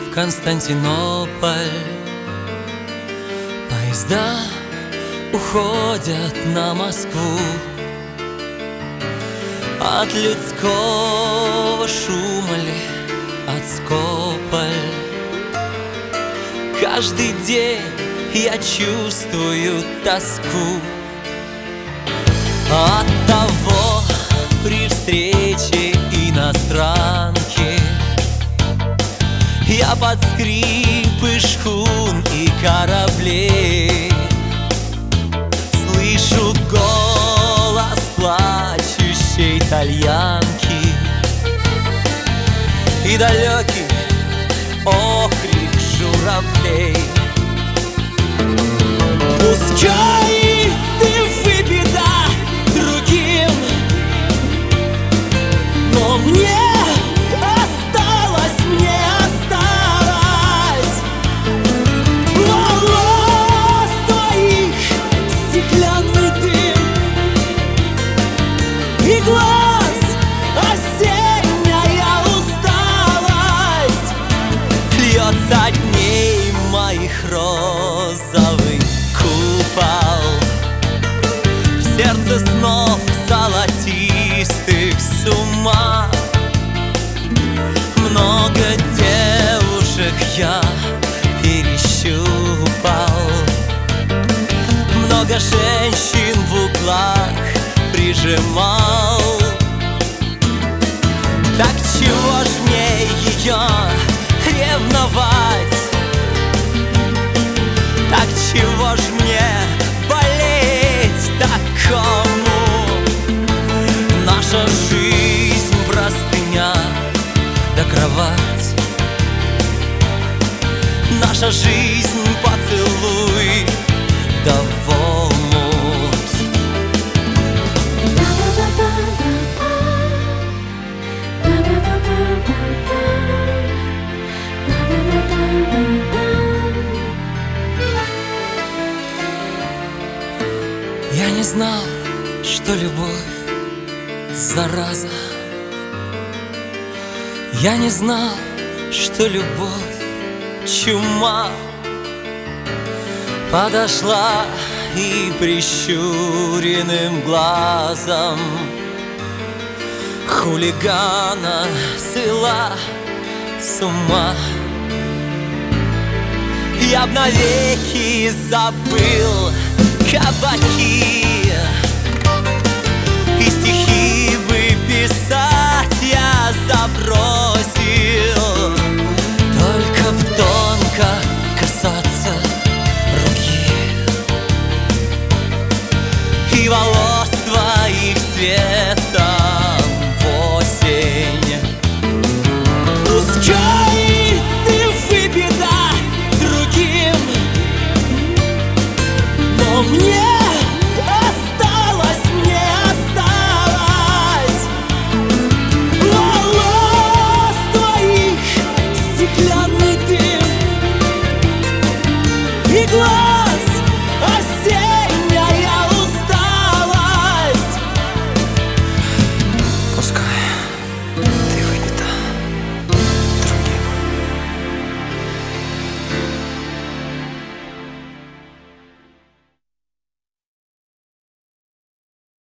в Константинополь. Поезда уходят на Москву. От людского шума ли, от скополь. Каждый день я чувствую тоску. От того при встрече иностранки я под скрипы шхун и кораблей слышу голос плачущей итальянки и далекий окрик журавлей. Пускай ты выпита другим, но мне осталось волос твоих стеклянный дым и глаз осенняя усталость. Льется дней моих розовый купол, в сердце снов золотистых с ума. Много девушек я перещупал, много женщин в углах прижимал. Так чего ж мне ее ревновать? Так чего ж мне болеть такому? Наша жизнь простыня да кровать, наша жизнь поцелуй да в омут. Я не знал, что любовь зараза. Я не знал, что любовь чума. Подошла и прищуренным глазом хулигана свела с ума. Я б навеки забыл кабаки и стихи бы писал